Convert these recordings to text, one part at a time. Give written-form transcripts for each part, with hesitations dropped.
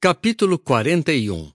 Capítulo 41.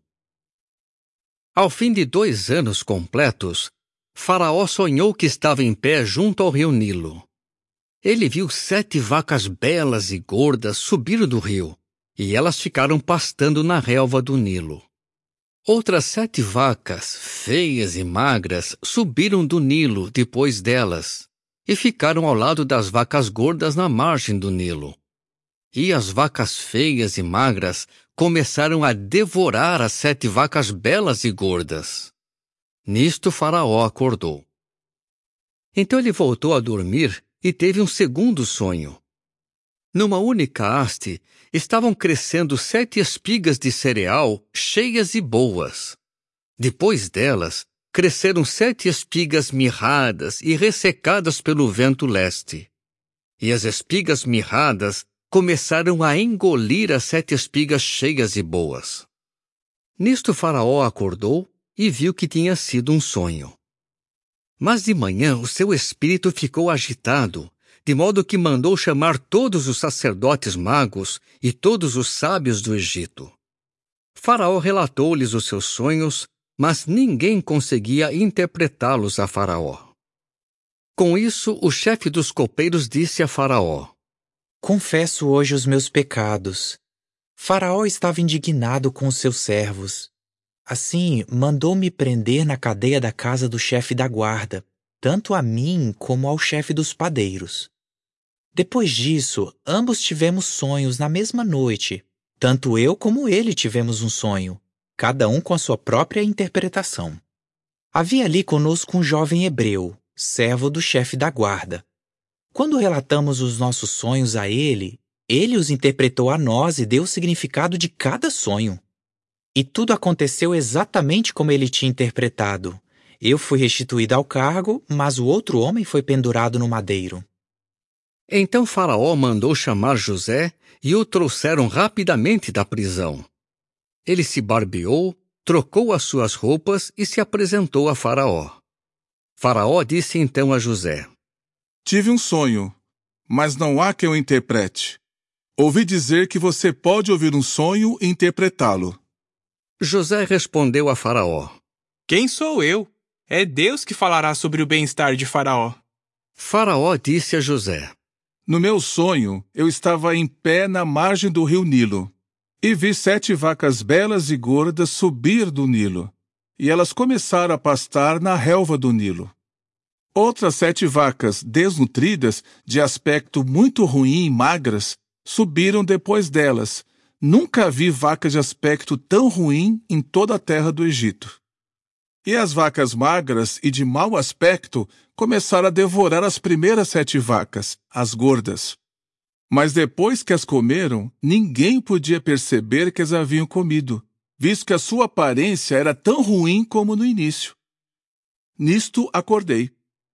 Ao fim de 2 anos completos, Faraó sonhou que estava em pé junto ao rio Nilo. Ele viu 7 vacas belas e gordas subir do rio, e elas ficaram pastando na relva do Nilo. Outras 7 vacas, feias e magras, subiram do Nilo depois delas, e ficaram ao lado das vacas gordas na margem do Nilo. E as vacas feias e magras começaram a devorar as 7 vacas belas e gordas. Nisto Faraó acordou. Então ele voltou a dormir e teve um segundo sonho. Numa única haste estavam crescendo 7 espigas de cereal cheias e boas. Depois delas, cresceram 7 espigas mirradas e ressecadas pelo vento leste. E as espigas mirradas começaram a engolir as 7 espigas cheias e boas. Nisto Faraó acordou e viu que tinha sido um sonho. Mas de manhã o seu espírito ficou agitado, de modo que mandou chamar todos os sacerdotes magos e todos os sábios do Egito. Faraó relatou-lhes os seus sonhos, mas ninguém conseguia interpretá-los a Faraó. Com isso, o chefe dos copeiros disse a Faraó: Confesso hoje os meus pecados. Faraó estava indignado com os seus servos. Assim, mandou-me prender na cadeia da casa do chefe da guarda, tanto a mim como ao chefe dos padeiros. Depois disso, ambos tivemos sonhos na mesma noite. Tanto eu como ele tivemos um sonho, cada um com a sua própria interpretação. Havia ali conosco um jovem hebreu, servo do chefe da guarda. Quando relatamos os nossos sonhos a ele, ele os interpretou a nós e deu o significado de cada sonho. E tudo aconteceu exatamente como ele tinha interpretado. Eu fui restituído ao cargo, mas o outro homem foi pendurado no madeiro. Então Faraó mandou chamar José e o trouxeram rapidamente da prisão. Ele se barbeou, trocou as suas roupas e se apresentou a Faraó. Faraó disse então a José: Tive um sonho, mas não há quem o interprete. Ouvi dizer que você pode ouvir um sonho e interpretá-lo. José respondeu a Faraó: Quem sou eu? É Deus que falará sobre o bem-estar de Faraó. Faraó disse a José: No meu sonho, eu estava em pé na margem do rio Nilo, e vi 7 vacas belas e gordas subir do Nilo, e elas começaram a pastar na relva do Nilo. Outras 7 vacas desnutridas, de aspecto muito ruim e magras, subiram depois delas. Nunca vi vacas de aspecto tão ruim em toda a terra do Egito. E as vacas magras e de mau aspecto começaram a devorar as primeiras 7 vacas, as gordas. Mas depois que as comeram, ninguém podia perceber que as haviam comido, visto que a sua aparência era tão ruim como no início. Nisto acordei.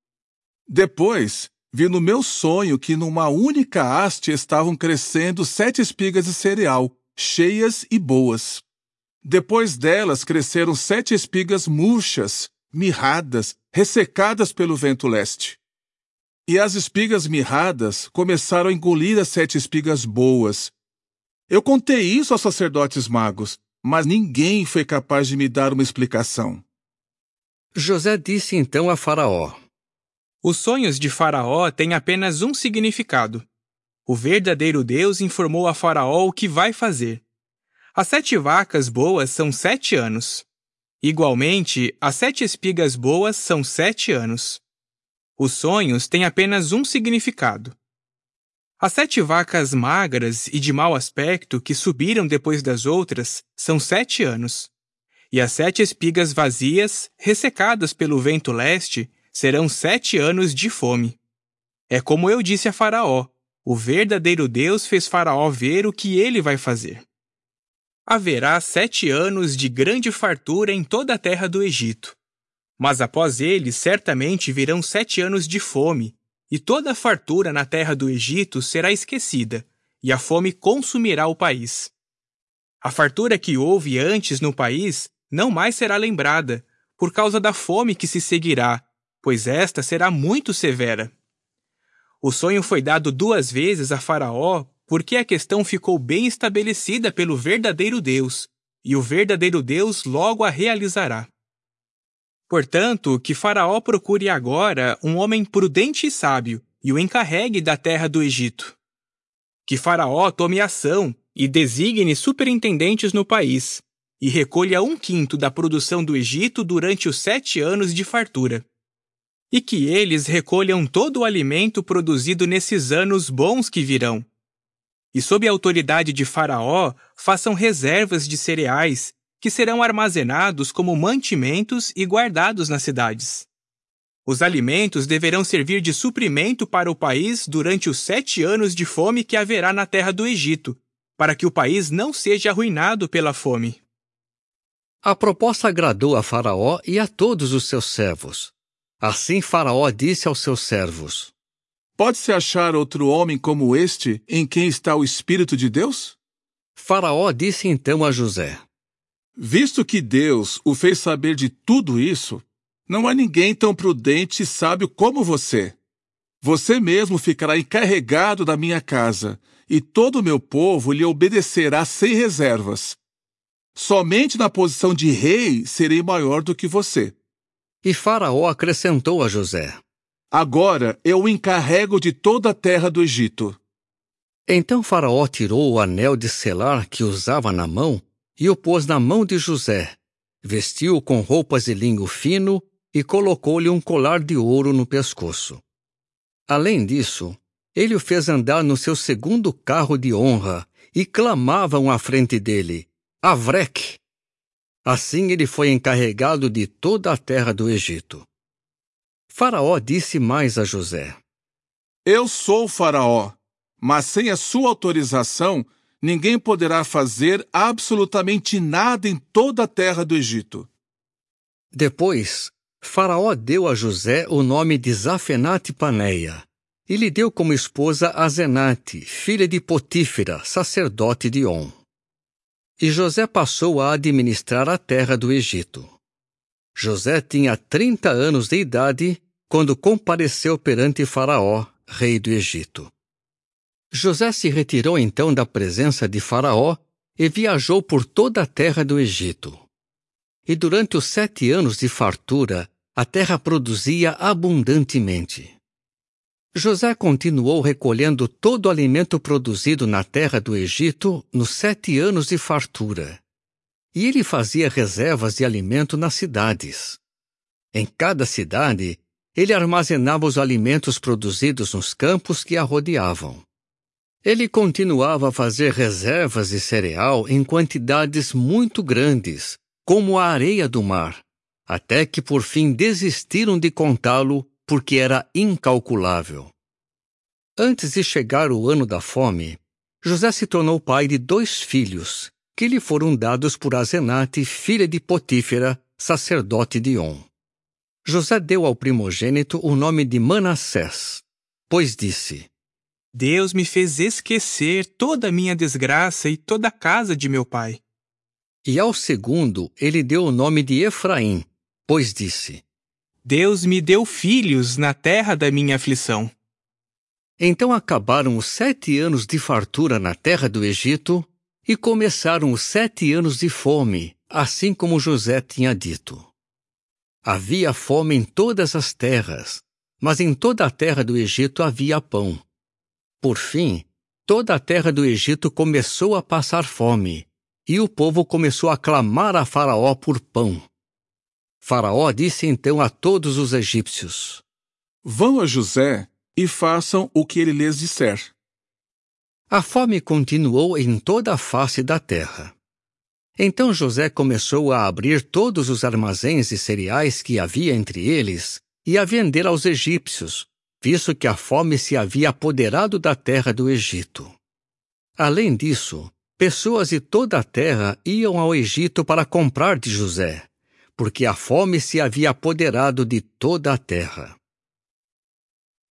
Depois, vi no meu sonho que numa única haste estavam crescendo 7 espigas de cereal, cheias e boas. Depois delas cresceram 7 espigas murchas, mirradas, ressecadas pelo vento leste. E as espigas mirradas começaram a engolir as 7 espigas boas. Eu contei isso aos sacerdotes magos, mas ninguém foi capaz de me dar uma explicação. José disse então a Faraó: Os sonhos de Faraó têm apenas um significado. O verdadeiro Deus informou a Faraó o que vai fazer. As 7 vacas boas são 7 anos. Igualmente, as 7 espigas boas são 7 anos. Os sonhos têm apenas um significado. As 7 vacas magras e de mau aspecto que subiram depois das outras são 7 anos. E as 7 espigas vazias, ressecadas pelo vento leste, serão 7 anos de fome. É como eu disse a Faraó, o verdadeiro Deus fez Faraó ver o que ele vai fazer. Haverá 7 anos de grande fartura em toda a terra do Egito. Mas após eles certamente virão 7 anos de fome, e toda a fartura na terra do Egito será esquecida, e a fome consumirá o país. A fartura que houve antes no país não mais será lembrada, por causa da fome que se seguirá, pois esta será muito severa. O sonho foi dado 2 vezes a Faraó porque a questão ficou bem estabelecida pelo verdadeiro Deus, e o verdadeiro Deus logo a realizará. Portanto, que Faraó procure agora um homem prudente e sábio, e o encarregue da terra do Egito. Que Faraó tome ação e designe superintendentes no país, e recolha 1/5 da produção do Egito durante os 7 anos de fartura. E que eles recolham todo o alimento produzido nesses anos bons que virão. E sob a autoridade de Faraó, façam reservas de cereais, que serão armazenados como mantimentos e guardados nas cidades. Os alimentos deverão servir de suprimento para o país durante os 7 anos de fome que haverá na terra do Egito, para que o país não seja arruinado pela fome. A proposta agradou a Faraó e a todos os seus servos. Assim Faraó disse aos seus servos: Pode-se achar outro homem como este, em quem está o Espírito de Deus? Faraó disse então a José: Visto que Deus o fez saber de tudo isso, não há ninguém tão prudente e sábio como você. Você mesmo ficará encarregado da minha casa, e todo o meu povo lhe obedecerá sem reservas. Somente na posição de rei serei maior do que você. E Faraó acrescentou a José: Agora eu o encarrego de toda a terra do Egito. Então Faraó tirou o anel de selar que usava na mão e o pôs na mão de José, vestiu-o com roupas de linho fino e colocou-lhe um colar de ouro no pescoço. Além disso, ele o fez andar no seu segundo carro de honra e clamavam à frente dele: Avreque! Assim ele foi encarregado de toda a terra do Egito. Faraó disse mais a José: Eu sou o Faraó, mas sem a sua autorização, ninguém poderá fazer absolutamente nada em toda a terra do Egito. Depois, Faraó deu a José o nome de Zafenate-Paneia, e lhe deu como esposa Asenate, filha de Potífera, sacerdote de On. E José passou a administrar a terra do Egito. José tinha 30 anos de idade quando compareceu perante Faraó, rei do Egito. José se retirou então da presença de Faraó e viajou por toda a terra do Egito. E durante os 7 anos de fartura, a terra produzia abundantemente. José continuou recolhendo todo o alimento produzido na terra do Egito nos 7 anos de fartura. E ele fazia reservas de alimento nas cidades. Em cada cidade, ele armazenava os alimentos produzidos nos campos que a rodeavam. Ele continuava a fazer reservas de cereal em quantidades muito grandes, como a areia do mar, até que por fim desistiram de contá-lo porque era incalculável. Antes de chegar o ano da fome, José se tornou pai de 2 filhos, que lhe foram dados por Asenate, filha de Potífera, sacerdote de On. José deu ao primogênito o nome de Manassés, pois disse: Deus me fez esquecer toda a minha desgraça e toda a casa de meu pai. E ao segundo ele deu o nome de Efraim, pois disse: Deus me deu filhos na terra da minha aflição. Então acabaram os 7 anos de fartura na terra do Egito e começaram os 7 anos de fome, assim como José tinha dito. Havia fome em todas as terras, mas em toda a terra do Egito havia pão. Por fim, toda a terra do Egito começou a passar fome, e o povo começou a clamar a Faraó por pão. Faraó disse então a todos os egípcios: Vão a José e façam o que ele lhes disser. A fome continuou em toda a face da terra. Então José começou a abrir todos os armazéns de cereais que havia entre eles e a vender aos egípcios, visto que a fome se havia apoderado da terra do Egito. Além disso, pessoas de toda a terra iam ao Egito para comprar de José, porque a fome se havia apoderado de toda a terra.